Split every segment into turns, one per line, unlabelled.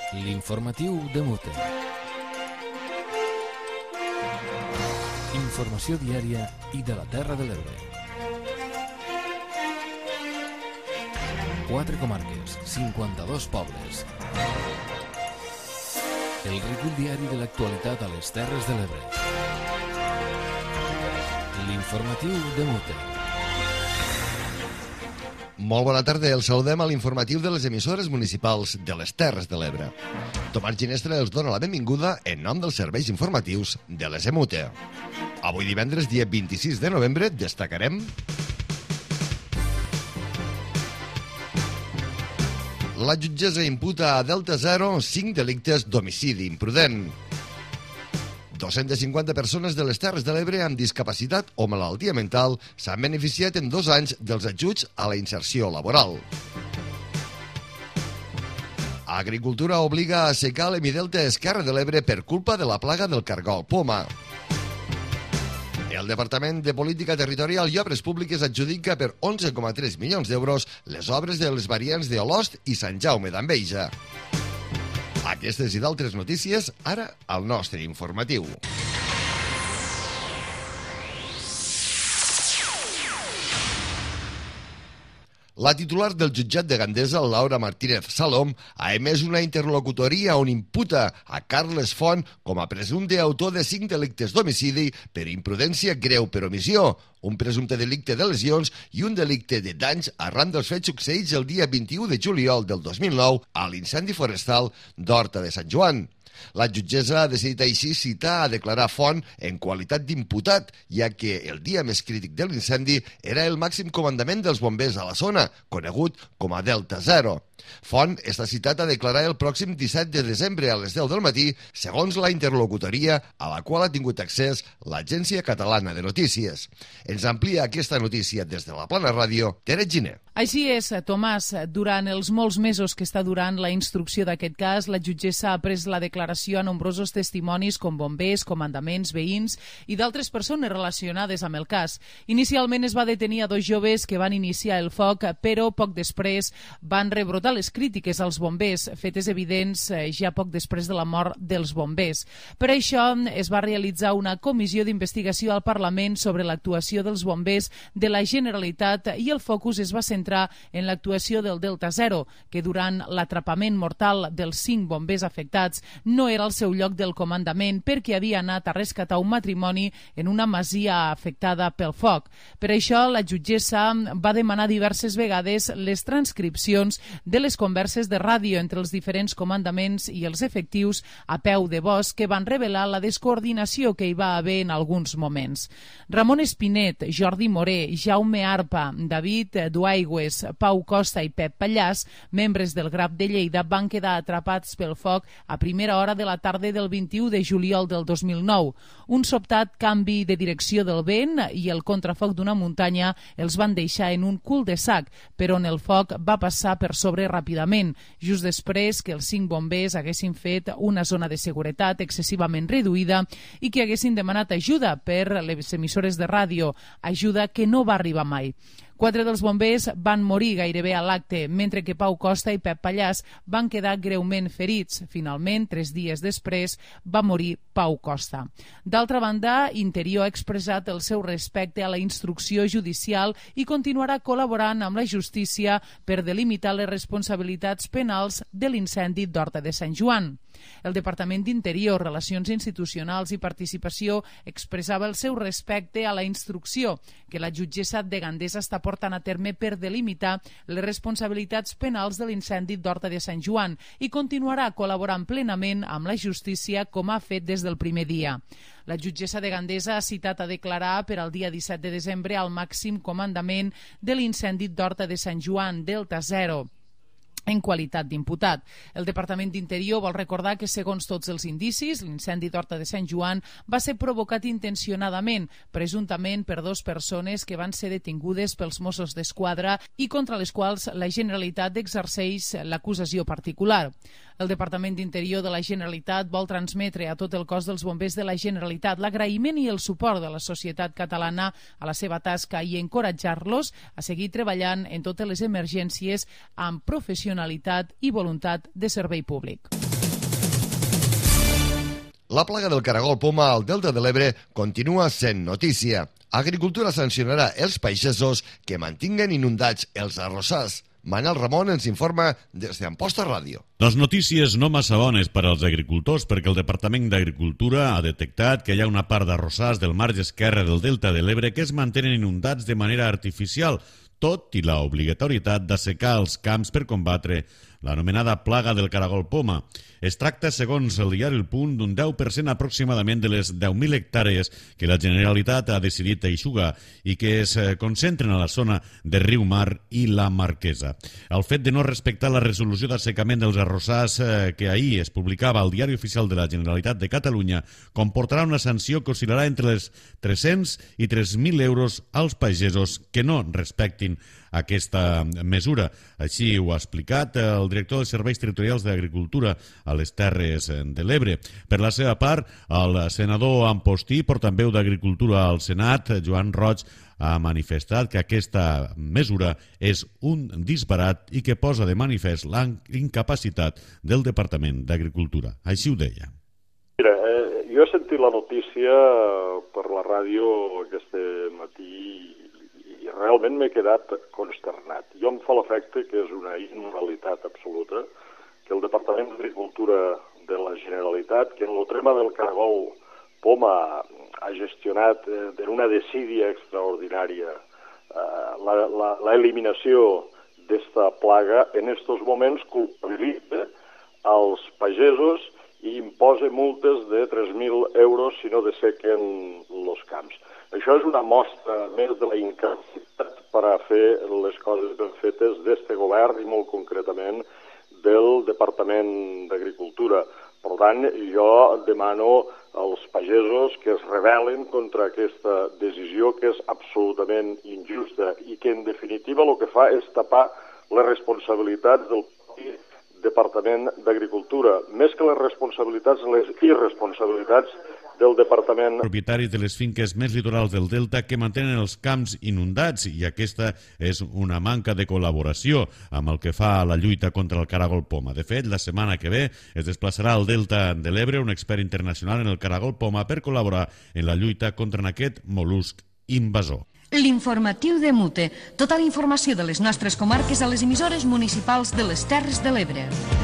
L'informatiu de Mute. Informació diària i de la Terra de l'Ebre. 4 comarques, 52 pobles. El recull diari de l'actualitat a les Terres de l'Ebre. L'informatiu de Mute.
Molt bona tarda, els saludem a l'informatiu de les emissores municipals de les Terres de l'Ebre. Tomàs Ginestra els dona la benvinguda en nom dels serveis informatius de les EMUTE. Avui divendres, dia 26 de novembre, destacarem la jutgessa imputa a Delta Zero 5 delictes d'homicidi imprudent. 250 persones de les Terres de l'Ebre amb discapacitat o malaltia mental s'han beneficiat en 2 anys dels ajuts a la inserció laboral. Agricultura obliga a assecar l'Hemidelta Esquerra de l'Ebre per culpa de la plaga del cargol poma. El Departament de Política Territorial i Obres Públiques adjudica per 11,3 milions d'euros les obres de les variants de Olost i Sant Jaume d'Enveja. Aquestes i d'altres notícies, ara al nostre informatiu. La titular del jutjat de Gandesa, Laura Martínez Salom, ha emès una interlocutoria on imputa a Carles Font com a presumpte autor de 5 delictes d'homicidi per imprudència greu per omissió, un presumpte delicte de lesions i un delicte de danys arran dels fets succeïts el dia 21 de juliol del 2009 a l'incendi forestal d'Horta de Sant Joan. La jutgessa ha decidit així citar a declarar Font en qualitat d'imputat, ja que el dia més crític de l'incendi era el màxim comandament dels bombers a la zona, conegut com a Delta Zero. Font està citat a declarar el pròxim 17 de desembre a les 10 del matí, segons la interlocutoria a la qual ha tingut accés l'Agència Catalana de Notícies. Ens amplia aquesta notícia des de la Plana Ràdio, Tere Giner.
Així és, Tomàs. Durant els molts mesos que està durant la instrucció d'aquest cas, la jutgessa ha pres la declaració a nombrosos testimonis com bombers, comandaments, veïns i d'altres persones relacionades amb el cas. Inicialment es va detenir a 2 joves que van iniciar el foc, però poc després van rebrotar les crítiques als bombers, fetes evidents ja poc després de la mort dels bombers. Per això es va realitzar una comissió d'investigació al Parlament sobre l'actuació dels bombers de la Generalitat i el focus es va centrar en l'actuació del Delta Zero, que durant l'atrapament mortal dels 5 bombers afectats no era el seu lloc del comandament perquè havia anat a rescatar un matrimoni en una masia afectada pel foc. Per això la jutgessa va demanar diverses vegades les transcripcions de les converses de ràdio entre els diferents comandaments i els efectius a peu de bosc que van revelar la descoordinació que hi va haver en alguns moments. Ramon Espinet, Jordi Moré, Jaume Arpa, David Duaigües, Pau Costa i Pep Pallàs, membres del GRAP de Lleida, van quedar atrapats pel foc a primera hora de la tarda del 21 de juliol del 2009. Un sobtat canvi de direcció del vent i el contrafoc d'una muntanya els van deixar en un cul-de-sac, però on el foc va passar per sobre ràpidament, just després que els 5 bombers haguessin fet una zona de seguretat excessivament reduïda i que haguessin demanat ajuda per les emissores de ràdio, ajuda que no va arribar mai. 4 dels bombers van morir gairebé a l'acte, mentre que Pau Costa i Pep Pallàs van quedar greument ferits. Finalment, 3 dies després, va morir Pau Costa. D'altra banda, Interior ha expressat el seu respecte a la instrucció judicial i continuarà col·laborant amb la justícia per delimitar les responsabilitats penals de l'incendi d'Horta de Sant Joan. El Departament d'Interior, Relacions Institucionals i Participació expressava el seu respecte a la instrucció que la jutgessa de Gandesa està portant a terme per delimitar les responsabilitats penals de l'incendi d'Horta de Sant Joan i continuarà col·laborant plenament amb la justícia com ha fet des del primer dia. La jutgessa de Gandesa ha citat a declarar per al dia 17 de desembre al màxim comandament de l'incendi d'Horta de Sant Joan, Delta Zero, en qualitat d'imputat. El Departament d'Interior vol recordar que, segons tots els indicis, l'incendi d'Horta de Sant Joan va ser provocat intencionadament, presumptament per 2 persones que van ser detingudes pels Mossos d'Esquadra i contra les quals la Generalitat exerceix l'acusació particular. El Departament d'Interior de la Generalitat vol transmetre a tot el cos dels bombers de la Generalitat l'agraïment i el suport de la societat catalana a la seva tasca i encoratjar-los a seguir treballant en totes les emergències amb professionalitat i voluntat de servei públic.
La plaga del caragol poma al Delta de l'Ebre continua sent notícia. Agricultura sancionarà els pagesos que mantinguen inundats els arrossars. Manel Ramon ens informa des d'Amposta Ràdio.
Les notícies no massa bones per als agricultors perquè el Departament d'Agricultura ha detectat que hi ha una part d'arrossars del marge esquerre del Delta de l'Ebre que es mantenen inundats de manera artificial, tot i l'obligatorietat d'assecar els camps per combatre l'anomenada plaga del caragol poma. Es tracta, segons el diari El Punt, d'un 10% aproximadament de les 10.000 hectàrees que la Generalitat ha decidit eixugar i que es concentren a la zona de Riu Mar i la Marquesa. El fet de no respectar la resolució d'assecament dels arrossars que ahir es publicava al Diari Oficial de la Generalitat de Catalunya comportarà una sanció que oscil·larà entre les 300 i 3.000 euros als pagesos que no respectin aquesta mesura. Així ho ha explicat el director dels Serveis Territorials d'Agricultura a les Terres de l'Ebre. Per la seva part, el senador Ampostí, portaveu d'Agricultura al Senat, Joan Roig, ha manifestat que aquesta mesura és un disbarat i que posa de manifest la incapacitat del Departament d'Agricultura. Així ho deia.
Mira, jo he sentit la notícia per la ràdio aquest matí i realment m'he quedat consternat. Jo em fa l'efecte que és una immoralitat absoluta que el Departament d'Agricultura de la Generalitat, que en el tema del caragol poma ha gestionat d'una desídia extraordinària l'eliminació d'esta plaga, en estos moments culpabilitza als pagesos i imposa multes de 3.000 euros si no dessequen els camps. Això és una mostra més de la incapacitat per a fer les coses ben fetes d'este govern i molt concretament del Departament d'Agricultura. Per tant, jo demano als pagesos que es rebel·len contra aquesta decisió que és absolutament injusta i que en definitiva el que fa és tapar les responsabilitats del Departament d'Agricultura, més que les responsabilitats, les irresponsabilitats del Departament.
Propietaris de les finques més litorals del Delta que mantenen els camps inundats i aquesta és una manca de col·laboració amb el que fa a la lluita contra el caragol poma. De fet, la setmana que ve es desplaçarà al Delta de l'Ebre un expert internacional en el caragol poma per col·laborar en la lluita contra aquest mol·lusc invasor.
L'informatiu de Mute. Tota la informació de les nostres comarques a les emissores municipals de les Terres de l'Ebre.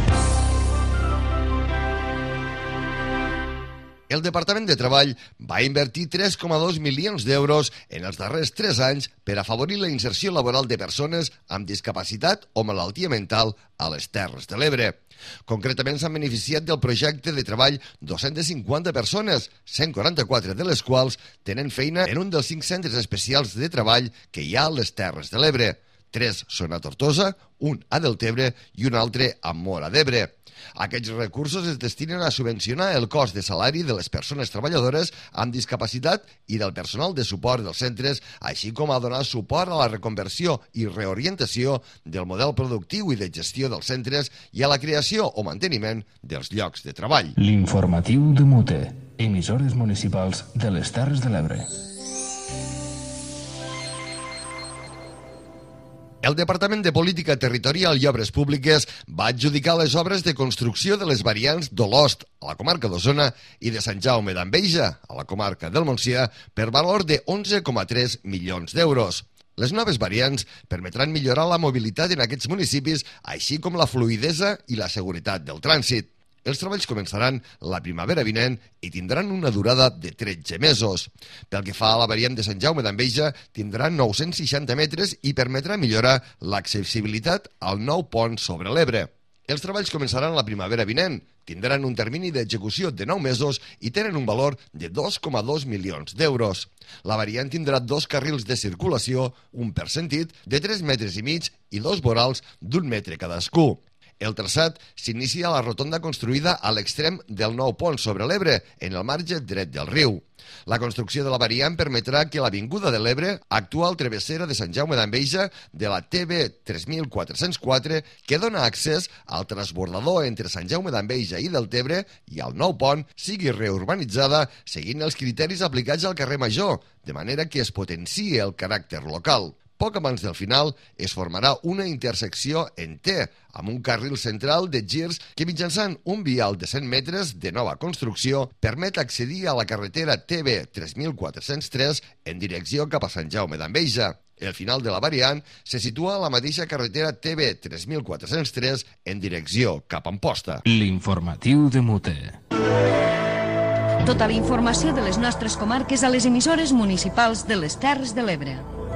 El Departament de Treball va invertir 3,2 milions d'euros en els darrers 3 anys per afavorir la inserció laboral de persones amb discapacitat o malaltia mental a les Terres de l'Ebre. Concretament s'han beneficiat del projecte de treball 250 persones, 144 de les quals tenen feina en un dels 5 centres especials de treball que hi ha a les Terres de l'Ebre. 3 són a Tortosa, un a Deltebre i un altre a Móra d'Ebre. Aquests recursos es destinen a subvencionar el cost de salari de les persones treballadores amb discapacitat i del personal de suport dels centres, així com a donar suport a la reconversió i reorientació del model productiu i de gestió dels centres i a la creació o manteniment dels llocs de treball.
L'informatiu de Mute, emissores municipals de les Terres de l'Ebre.
El Departament de Política Territorial i Obres Públiques va adjudicar les obres de construcció de les variants d'Olost, a la comarca d'Osona, i de Sant Jaume d'Enveja, a la comarca del Montsià, per valor de 11,3 milions d'euros. Les noves variants permetran millorar la mobilitat en aquests municipis, així com la fluïdesa i la seguretat del trànsit. Els treballs començaran la primavera vinent i tindran una durada de 13 mesos. Pel que fa a la variant de Sant Jaume d'Enveja, tindran 960 metres i permetrà millorar l'accessibilitat al nou pont sobre l'Ebre. Els treballs començaran la primavera vinent, tindran un termini d'execució de 9 mesos i tenen un valor de 2,2 milions d'euros. La variant tindrà 2 carrils de circulació, un per sentit, de 3,5 metres i 2 vorals d'1 metre cadascú. El traçat s'inicia a la rotonda construïda a l'extrem del nou pont sobre l'Ebre, en el marge dret del riu. La construcció de la variant permetrà que l'Avinguda de l'Ebre, actual travessera de Sant Jaume d'Enveja de la TB 3404, que dona accés al transbordador entre Sant Jaume d'Enveja i Deltebre i al nou pont, sigui reurbanitzada seguint els criteris aplicats al carrer Major, de manera que es potenciï el caràcter local. Poc abans del final es formarà una intersecció en T, amb un carril central de girs que mitjançant un vial de 100 metres de nova construcció permet accedir a la carretera TB 3403 en direcció cap a Sant Jaume d'Enveja. El final de la variant se situa a la mateixa carretera TB 3403 en direcció cap a Amposta.
L'informatiu de Mute.
Tota la informació de les nostres comarques a les emissores municipals de les Terres de l'Ebre.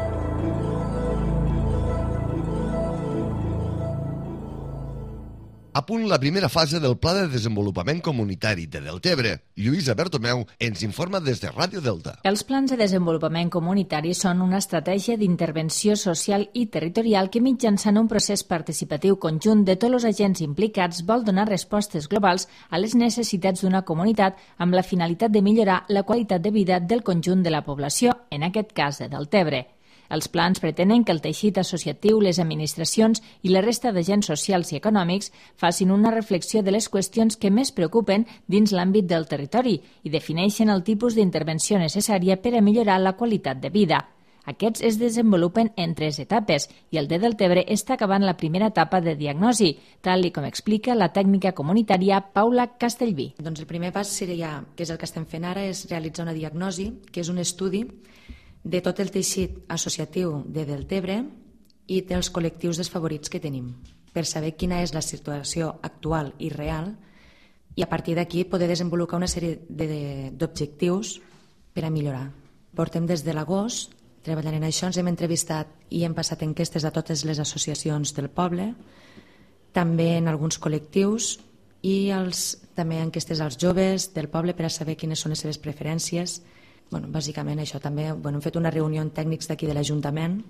A punt la primera fase del Pla de Desenvolupament Comunitari de Deltebre. Lluïsa Bertomeu ens informa des de Ràdio Delta.
Els plans de desenvolupament comunitari són una estratègia d'intervenció social i territorial que mitjançant un procés participatiu conjunt de tots els agents implicats vol donar respostes globals a les necessitats d'una comunitat amb la finalitat de millorar la qualitat de vida del conjunt de la població, en aquest cas de Deltebre. Els plans pretenen que el teixit associatiu, les administracions i la resta d'agents socials i econòmics facin una reflexió de les qüestions que més preocupen dins l'àmbit del territori i defineixen el tipus d'intervenció necessària per a millorar la qualitat de vida. Aquests es desenvolupen en 3 etapes i el de Deltebre està acabant la primera etapa de diagnosi, tal com explica la tècnica comunitària Paula Castellví.
Doncs el primer pas seria, que és el que estem fent ara, és realitzar una diagnosi, que és un estudi de tot el teixit associatiu de Deltebre i dels col·lectius desfavorits que tenim, per saber quina és la situació actual i real i a partir d'aquí poder desenvolupar una sèrie d'objectius per a millorar. Portem des de l'agost treballant en això, ens hem entrevistat i hem passat enquestes a totes les associacions del poble, també en alguns col·lectius i també enquestes als joves del poble per a saber quines són les seves preferències. Bàsicament això també, hem fet una reunió amb tècnics d'aquí de l'Ajuntament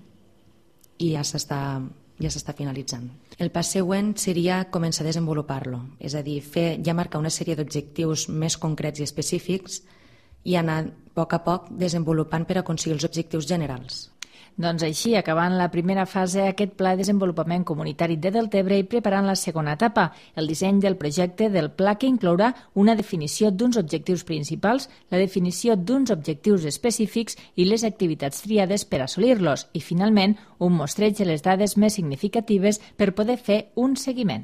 i ja s'està finalitzant. El pas següent seria començar a desenvolupar-lo, és a dir, ja marcar una sèrie d'objectius més concrets i específics i anar a poc desenvolupant per aconseguir els objectius generals.
Doncs així, acabant la primera fase, aquest Pla de Desenvolupament Comunitari de Deltebre i preparant la segona etapa, el disseny del projecte del pla que inclourà una definició d'uns objectius principals, la definició d'uns objectius específics i les activitats triades per assolir-los i, finalment, un mostreig de les dades més significatives per poder fer un seguiment.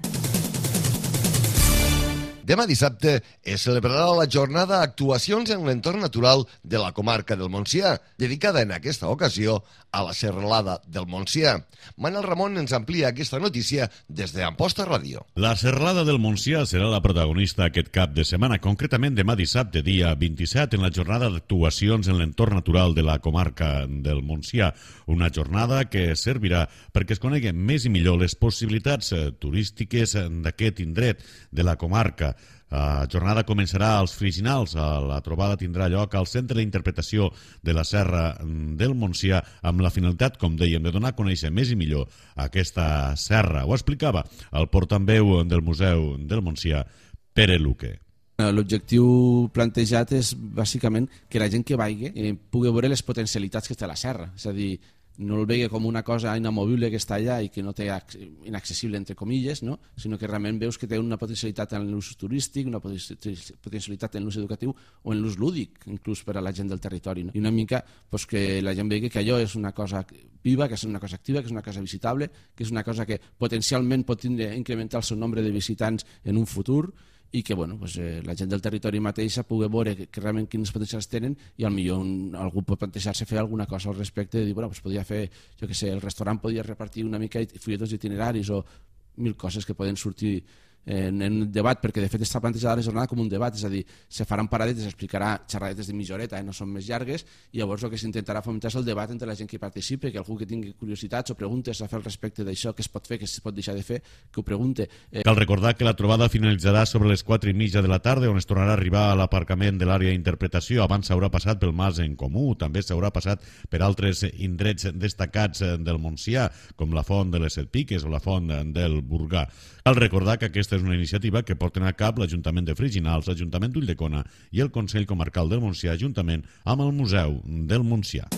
Demà dissabte es celebrarà la jornada Actuacions en l'entorn natural de la comarca del Montsià, dedicada en aquesta ocasió a la Serralada del Montsià. Manel Ramon ens amplia aquesta notícia des d'Amposta Ràdio.
La Serralada del Montsià serà la protagonista aquest cap de setmana, concretament demà dissabte, dia 27, en la jornada d'Actuacions en l'entorn natural de la comarca del Montsià. Una jornada que servirà perquè es coneguen més i millor les possibilitats turístiques d'aquest indret de la comarca. La jornada començarà als Friginals. La trobada tindrà lloc al Centre d'Interpretació de la Serra del Montsià amb la finalitat, com dèiem, de donar a conèixer més i millor aquesta serra. Ho explicava el portaveu del Museu del Montsià, Pere Luque.
L'objectiu plantejat és bàsicament que la gent que vagi pugui veure les potencialitats que té la serra, és a dir, no el vegi com una cosa inamovible que està allà i que no té inaccessible entre comilles, no? Sinó que realment veus que té una potencialitat en l'ús turístic, una potencialitat en l'ús educatiu o en l'ús lúdic, inclús per a la gent del territori. No? I una mica que la gent vegi que allò és una cosa viva, que és una cosa activa, que és una cosa visitable, que és una cosa que potencialment pot incrementar el seu nombre de visitants en un futur i que la gent del territori mateixa pugui veure que realment quines potencials tenen i potser algú pot plantejar-se fer alguna cosa al respecte de dir, podria fer, jo què sé, el restaurant podria repartir una mica fulletons itineraris o 1000 coses que poden sortir en un debat, perquè de fet està plantejada la jornada com un debat, és a dir, se faran paradetes, s'explicarà xerradetes de mitja horeta, no són més llargues, i llavors el que s'intentarà fomentar és el debat entre la gent que participi, que algú que tingui curiositats o preguntes a fer al respecte d'això, què es pot fer, què es pot deixar de fer, que ho pregunte.
Cal recordar que la trobada finalitzarà sobre les 4:30 de la tarda, on es tornarà a arribar a l'aparcament de l'àrea d'interpretació. Abans s'haurà passat pel Mas en Comú, també s'haurà passat per altres indrets destacats del Montsià, com la Font de les Set Piques o la Font del Burgà. Cal recordar que aquesta és una iniciativa que porten a cap l'Ajuntament de Friginals, l'Ajuntament d'Ulldecona i el Consell Comarcal del Montsià, juntament amb el Museu del Montsià.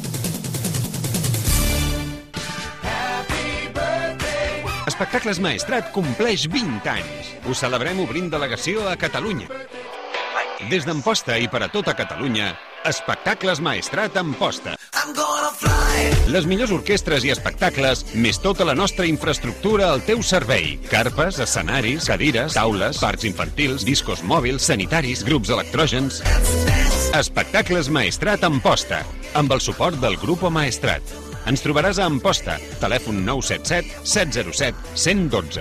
Espectacles Maestrat compleix 20 anys. Ho celebrem obrint delegació a Catalunya. Des d'Amposta i per a tota Catalunya, Espectacles Maestrat Amposta. Les millors orquestres i espectacles, més tota la nostra infraestructura al teu servei. Carpes, escenaris, cadires, taules, parcs infantils, discos mòbils, sanitaris, grups electrògens... Espectacles Maestrat Amposta, amb el suport del Grupo Maestrat. Ens trobaràs a Amposta, telèfon 977 707 112.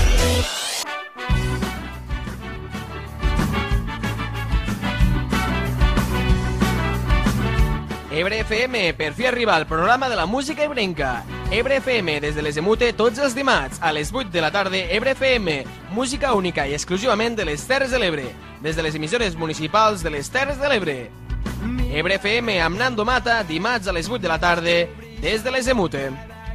Ebre FM, per fi arriba al programa de la música ebrenca. Ebre FM, des de les Emute, tots els dimarts, a les 8 de la tarda, Ebre FM, música única i exclusivament de les Terres de l'Ebre, des de les emissores municipals de les Terres de l'Ebre. Ebre FM amb Nando Mata, dimarts a les 8 de la tarda, des de les Emute.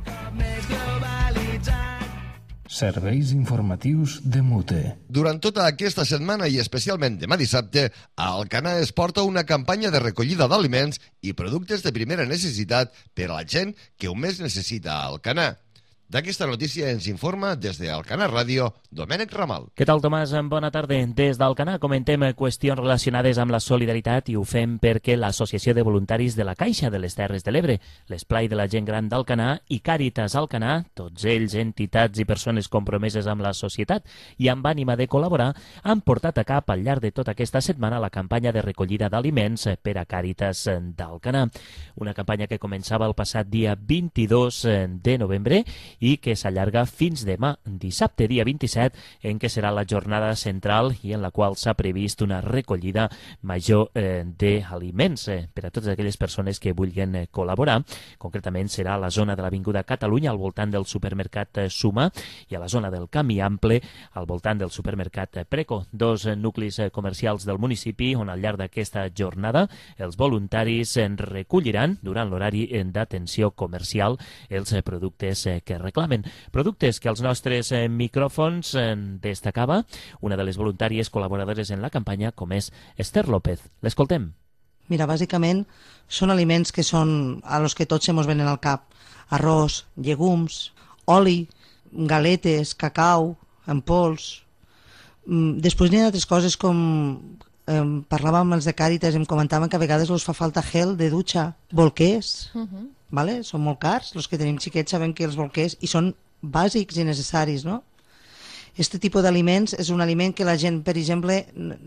Serveis informatius de Mute.
Durant tota aquesta setmana i especialment demà dissabte, a Alcanar es porta una campanya de recollida d'aliments i productes de primera necessitat per a la gent que ho més necessita a Alcanar. D'aquesta notícia ens informa des d'Alcanar Ràdio, Domènec Ramal.
Què tal, Tomàs? Bona tarda. Des d'Alcanar comentem qüestions relacionades amb la solidaritat i ho fem perquè l'Associació de Voluntaris de la Caixa de les Terres de l'Ebre, l'Esplai de la Gent Gran d'Alcanar i Càritas Alcanar, tots ells entitats i persones compromeses amb la societat i amb ànima de col·laborar, han portat a cap al llarg de tota aquesta setmana la campanya de recollida d'aliments per a Càritas d'Alcanar. Una campanya que començava el passat dia 22 de novembre i que s'allarga fins demà, dissabte, dia 27, en què serà la jornada central i en la qual s'ha previst una recollida major d'aliments per a totes aquelles persones que vulguin col·laborar. Concretament serà a la zona de l'Avinguda Catalunya, al voltant del supermercat Suma, i a la zona del Camí Ample, al voltant del supermercat Preco, dos nuclis comercials del municipi on al llarg d'aquesta jornada els voluntaris recolliran durant l'horari d'atenció comercial els productes que reclamen. Productes que els nostres micròfons destacava una de les voluntàries col·laboradores en la campanya, com és Esther López. L'escoltem.
Mira, bàsicament són aliments que són a los que tots se mos venen al cap. Arròs, llegums, oli, galetes, cacau, en pols. Després n'hi ha altres coses com... parlàvem amb els de Càritas i em comentaven que a vegades els fa falta gel de dutxa, bolquers... Vale? Són molt cars, els que tenim xiquets sabem que els bolquers i són bàsics i necessaris, no? Este tipus d'aliments és un aliment que la gent, per exemple,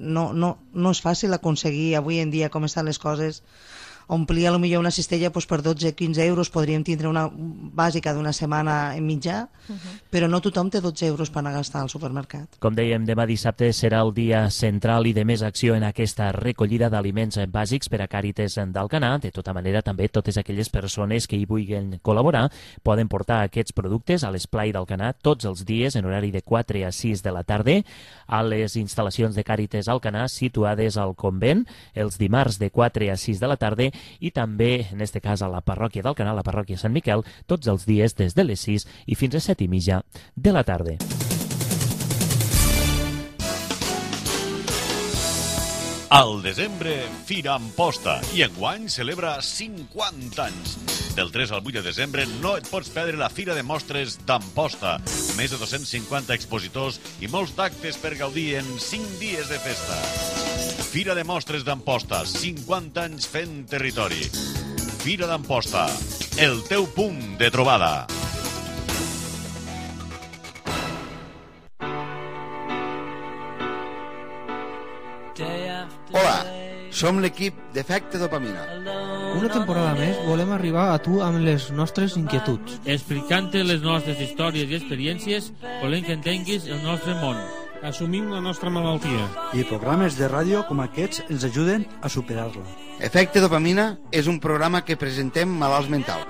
no és fàcil aconseguir avui en dia com estan les coses. Omplir a lo millor una cistella doncs, per 12-15 euros, podríem tindre una bàsica d'una setmana en mitjà, però no tothom té 12 euros per anar a gastar al supermercat.
Com dèiem, demà dissabte serà el dia central i de més acció en aquesta recollida d'aliments bàsics per a Càritas d'Alcanar. De tota manera, també totes aquelles persones que hi vulguin col·laborar poden portar aquests productes a l'Esplai d'Alcanar tots els dies en horari de 4 a 6 de la tarda a les instal·lacions de Càritas Alcanar situades al convent els dimarts de 4 a 6 de la tarda i també, en este cas, a la parròquia d'Alcanar, la parròquia Sant Miquel, tots els dies des de les 6 i fins a 7:30 de la tarda.
Al desembre, Fira Amposta, i enguany celebra 50 anys. Del 3 al 8 de desembre no et pots perdre la Fira de Mostres d'Amposta. Més de 250 expositors i molts d'actes per gaudir en 5 dies de festa. Fira de Mostres d'Amposta, 50 anys fent territori. Fira d'Amposta, el teu punt de trobada.
Hola, som l'equip d'Efecte Dopamina.
Una temporada més volem arribar a tu amb les nostres inquietuds.
Explicant-te les nostres històries i experiències, volem que entenguis el nostre món.
Assumim la nostra malaltia.
I programes de ràdio com aquests ens ajuden a superar-la.
Efecte Dopamina és un programa que presentem malalts mentals.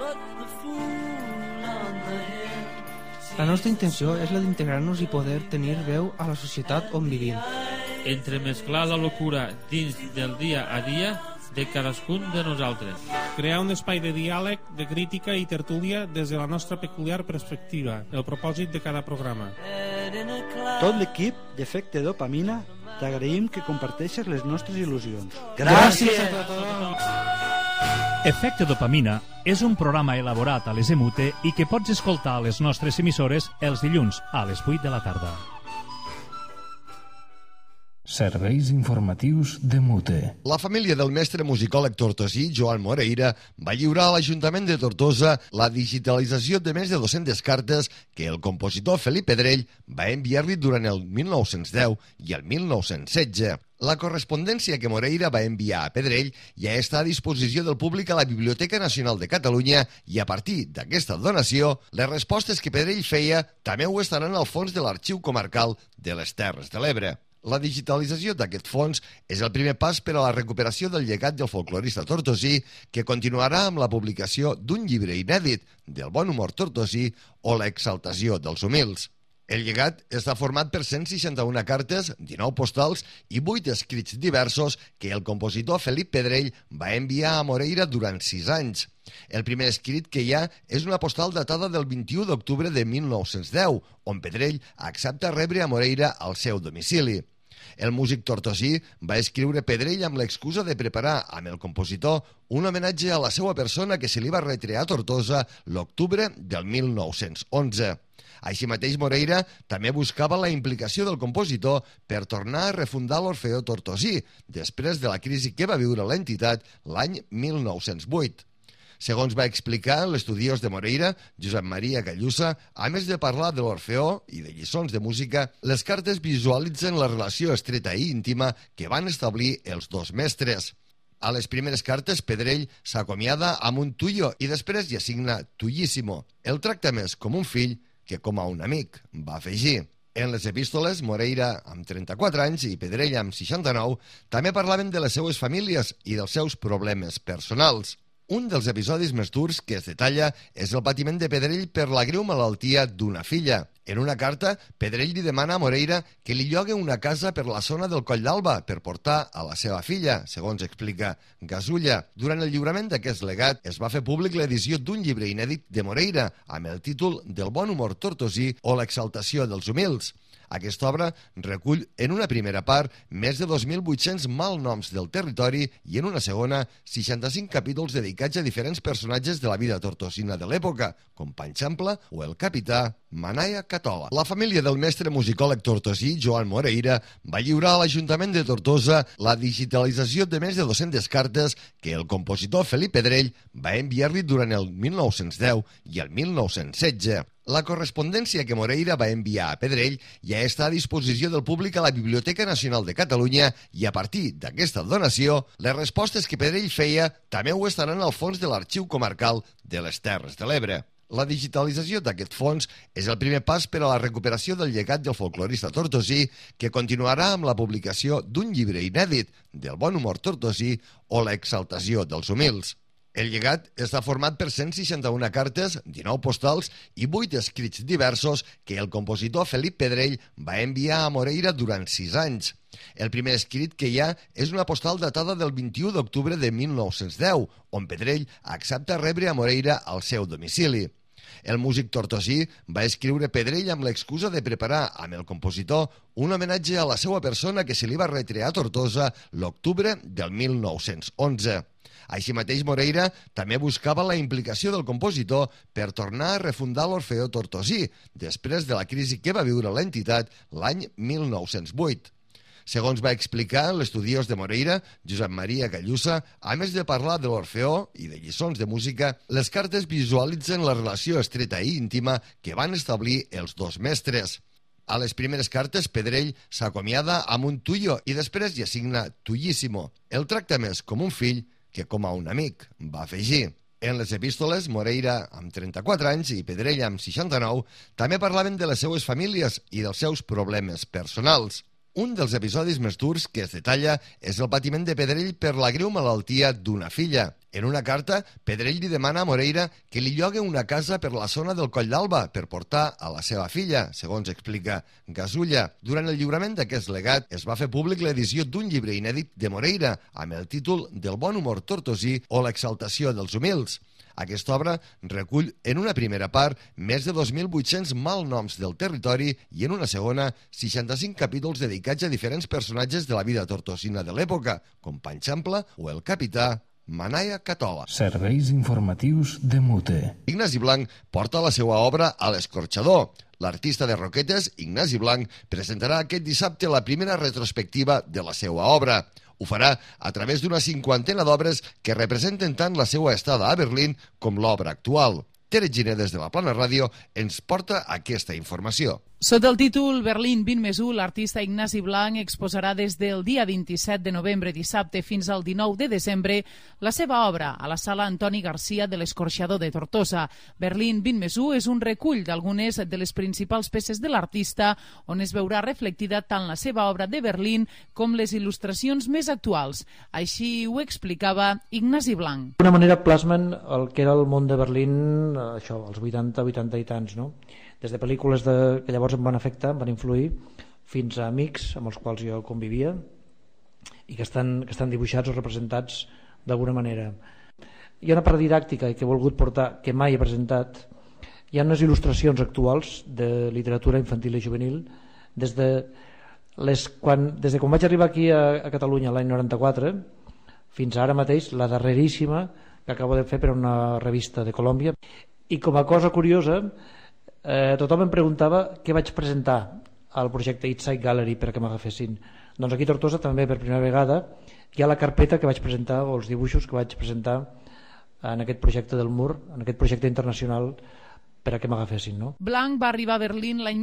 La nostra intenció és la d'integrar-nos i poder tenir veu a la societat on vivim.
Entremesclar la locura dins del dia a dia de cadascun de nosaltres.
Crear un espai de diàleg, de crítica i tertúlia des de la nostra peculiar perspectiva, el propòsit de cada programa.
Tot l'equip d'Efecte Dopamina t'agraïm que comparteixes les nostres il·lusions.
Gràcies a tothom! Efecte Dopamina és un programa elaborat a les Emute i que pots escoltar a les nostres emissores els dilluns a les 8 de la tarda.
Serveis informatius de Mute.
La família del mestre musicòleg tortosí, Joan Moreira, va lliurar a l'Ajuntament de Tortosa la digitalització de més de 200 cartes que el compositor Felip Pedrell va enviar-li durant el 1910 i el 1916. La correspondència que Moreira va enviar a Pedrell ja està a disposició del públic a la Biblioteca Nacional de Catalunya i a partir d'aquesta donació, les respostes que Pedrell feia també ho estaran al fons de l'Arxiu Comarcal de les Terres de l'Ebre. La digitalització d'aquest fons és el primer pas per a la recuperació del llegat del folclorista tortosí, que continuarà amb la publicació d'un llibre inèdit del bon humor tortosí o l'exaltació dels humils. El llegat està format per 161 cartes, 19 postals i 8 escrits diversos que el compositor Felip Pedrell va enviar a Moreira durant 6 anys. El primer escrit que hi ha és una postal datada del 21 d'octubre de 1910, on Pedrell accepta rebre a Moreira al seu domicili. El músic tortosí va escriure Pedrell amb l'excusa de preparar amb el compositor un homenatge a la seva persona que se li va retre a Tortosa l'octubre del 1911. Així mateix, Moreira també buscava la implicació del compositor per tornar a refundar l'Orfeó Tortosí, després de la crisi que va viure l'entitat l'any 1908. Segons va explicar l'estudiós de Moreira, Josep Maria Gallusa, a més de parlar de l'Orfeó i de lliçons de música, les cartes visualitzen la relació estreta i íntima que van establir els dos mestres. A les primeres cartes, Pedrell s'acomiada amb un tuyo i després hi assigna tuyíssimo. El tracta més com un fill que com a un amic, va afegir. En les epístoles, Moreira, amb 34 anys, i Pedrell, amb 69, també parlaven de les seues famílies i dels seus problemes personals. Un dels episodis més durs que es detalla és el patiment de Pedrell per la greu malaltia d'una filla. En una carta, Pedrell li demana a Moreira que li llogue una casa per la zona del Coll d'Alba per portar a la seva filla, segons explica Gasulla. Durant el lliurament d'aquest legat es va fer públic l'edició d'un llibre inèdit de Moreira amb el títol del bon humor tortosí o l'exaltació dels humils. Aquesta obra recull en una primera part més de 2.800 malnoms del territori i en una segona 65 capítols dedicats a diferents personatges de la vida tortosina de l'època, com Panxampla o el capità Manaya Catola. La família del mestre musicòleg tortosí, Joan Moreira, va lliurar a l'Ajuntament de Tortosa la digitalització de més de 200 cartes que el compositor Felip Pedrell va enviar-li durant el 1910 i el 1916. La correspondència que Moreira va enviar a Pedrell ja està a disposició del públic a la Biblioteca Nacional de Catalunya i a partir d'aquesta donació, les respostes que Pedrell feia també ho estaran al fons de l'Arxiu Comarcal de les Terres de l'Ebre. La digitalització d'aquest fons és el primer pas per a la recuperació del llegat del folclorista tortosí, que continuarà amb la publicació d'un llibre inèdit del bon humor tortosí o l'exaltació dels humils. El llegat està format per 161 cartes, 19 postals i 8 escrits diversos que el compositor Felip Pedrell va enviar a Moreira durant 6 anys. El primer escrit que hi ha és una postal datada del 21 d'octubre de 1910, on Pedrell accepta rebre a Moreira al seu domicili. El músic tortosí va escriure Pedrell amb l'excusa de preparar amb el compositor un homenatge a la seva persona que se li va retre a Tortosa l'octubre del 1911. Així mateix, Moreira també buscava la implicació del compositor per tornar a refundar l'Orfeó Tortosí, després de la crisi que va viure l'entitat l'any 1908. Segons va explicar l'estudiós de Moreira, Josep Maria Gallusa, a més de parlar de l'Orfeó i de lliçons de música, les cartes visualitzen la relació estreta i íntima que van establir els dos mestres. A les primeres cartes, Pedrell s'acomiada amb un tuyo i després hi assigna tuyíssimo. El tracta més com un fill que com a un amic, va afegir. En les epístoles, Moreira, amb 34 anys, i Pedrell, amb 69, també parlaven de les seues famílies i dels seus problemes personals. Un dels episodis més durs que es detalla és el patiment de Pedrell per la greu malaltia d'una filla. En una carta, Pedrell li demana a Moreira que li llogue una casa per la zona del Coll d'Alba per portar a la seva filla, segons explica Gasulla. Durant el lliurament d'aquest legat es va fer públic l'edició d'un llibre inèdit de Moreira amb el títol del bon humor tortosí o l'exaltació dels humils. Aquesta obra recull en una primera part més de 2.800 malnoms del territori i en una segona 65 capítols dedicats a diferents personatges de la vida tortosina de l'època, com Panxampla o el capità Manaya Catola.
Serveis informatius de Mute.
Ignasi Blanc porta la seva obra a l'Escorxador. l'artista de Roquetes, Ignasi Blanc, presentarà aquest dissabte la primera retrospectiva de la seva obra. Ho farà a través d'una 50ena d'obres que representen tant la seva estada a Berlín com l'obra actual. Tere Giner, des de la Plana Ràdio, ens porta aquesta informació.
Sota el títol Berlín 20+1, l'artista Ignasi Blanc exposarà des del dia 27 de novembre, dissabte, fins al 19 de desembre, la seva obra a la sala Antoni Garcia de l'Escorxador de Tortosa. Berlín 20+1 és un recull d'algunes de les principals peces de l'artista, on es veurà reflectida tant la seva obra de Berlín com les il·lustracions més actuals. Així ho explicava Ignasi Blanc.
D'alguna manera plasmen el que era el món de Berlín, això, als 80 i tants, no? Des de pel·lícules que llavors em van afectar, em van influir, fins a amics amb els quals jo convivia i que estan dibuixats o representats d'alguna manera. Hi ha una part didàctica que he volgut portar, que mai he presentat. Hi ha unes il·lustracions actuals de literatura infantil i juvenil des de quan vaig arribar aquí a Catalunya l'any 94 fins ara mateix, la darreríssima que acabo de fer per una revista de Colòmbia. I com a cosa curiosa, tothom em preguntava què vaig presentar al projecte Eastside Gallery per que m'agafessin. Doncs aquí a Tortosa també per primera vegada hi ha la carpeta que vaig presentar, o els dibuixos que vaig presentar en aquest projecte del mur, en aquest projecte internacional per a que m'agafessin, no?
Blanc va arribar a Berlín l'any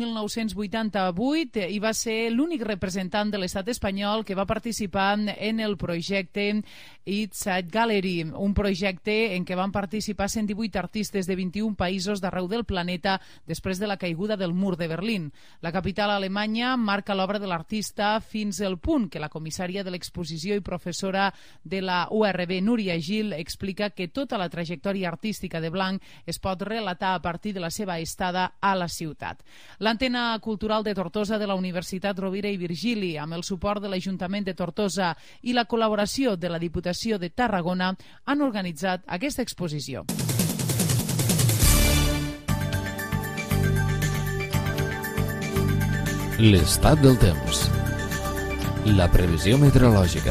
1988 i va ser l'únic representant de l'estat espanyol que va participar en el projecte Eastside Gallery, un projecte en què van participar 118 artistes de 21 països d'arreu del planeta després de la caiguda del mur de Berlín. La capital alemanya marca l'obra de l'artista fins al punt que la comissària de l'exposició i professora de la URB, Núria Gil, explica que tota la trajectòria artística de Blanc es pot relatar a partir de la seva estada a la ciutat. L'Antena Cultural de Tortosa de la Universitat Rovira i Virgili, amb el suport de l'Ajuntament de Tortosa i la col·laboració de la Diputació de Tarragona, han organitzat aquesta exposició.
L'estat del temps. La previsió meteorològica.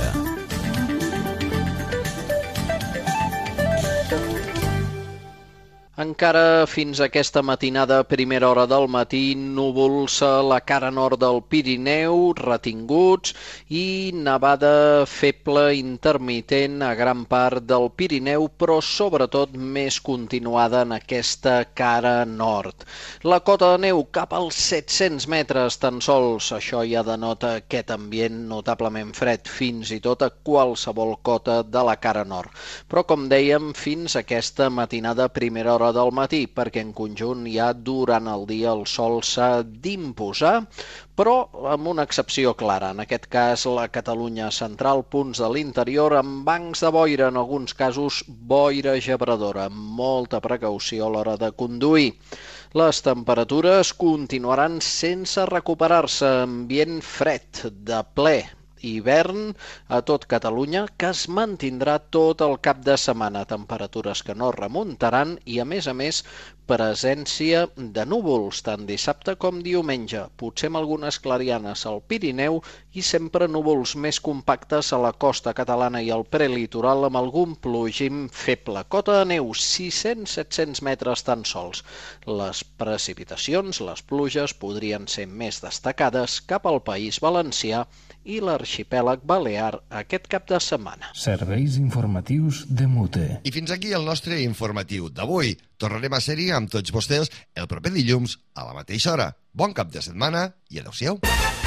Encara fins a aquesta matinada, primera hora del matí, núvols a la cara nord del Pirineu, retinguts, i nevada feble intermitent a gran part del Pirineu, però sobretot més continuada en aquesta cara nord. La cota de neu cap als 700 metres tan sols, això ja denota aquest ambient notablement fred, fins i tot a qualsevol cota de la cara nord. Però, com dèiem, fins a aquesta matinada, primera hora del matí, perquè en conjunt ja durant el dia el sol s'ha d'imposar, però amb una excepció clara, en aquest cas la Catalunya central, punts de l'interior amb bancs de boira, en alguns casos boira gebradora, amb molta precaució a l'hora de conduir. Les temperatures continuaran sense recuperar-se, ambient fred de ple hivern a tot Catalunya, que es mantindrà tot el cap de setmana, temperatures que no remuntaran i, a més, presència de núvols, tant dissabte com diumenge, potser amb algunes clarianes al Pirineu i sempre núvols més compactes a la costa catalana i al prelitoral amb algun plogim feble. Cota de neu, 600-700 metres tan sols. Les precipitacions, les pluges, podrien ser més destacades cap al País Valencià i l'arxipèlag balear aquest cap de setmana.
Serveis informatius de Mute.
I fins aquí el nostre informatiu d'avui. Tornarem a ser-hi amb tots vostès el proper dilluns a la mateixa hora. Bon cap de setmana i adeu-siau.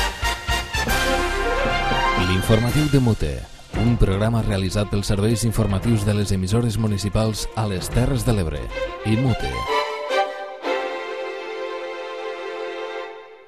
L'informatiu de Mute, un programa realitzat pels serveis informatius de les emissores municipals a les Terres de l'Ebre i Mute.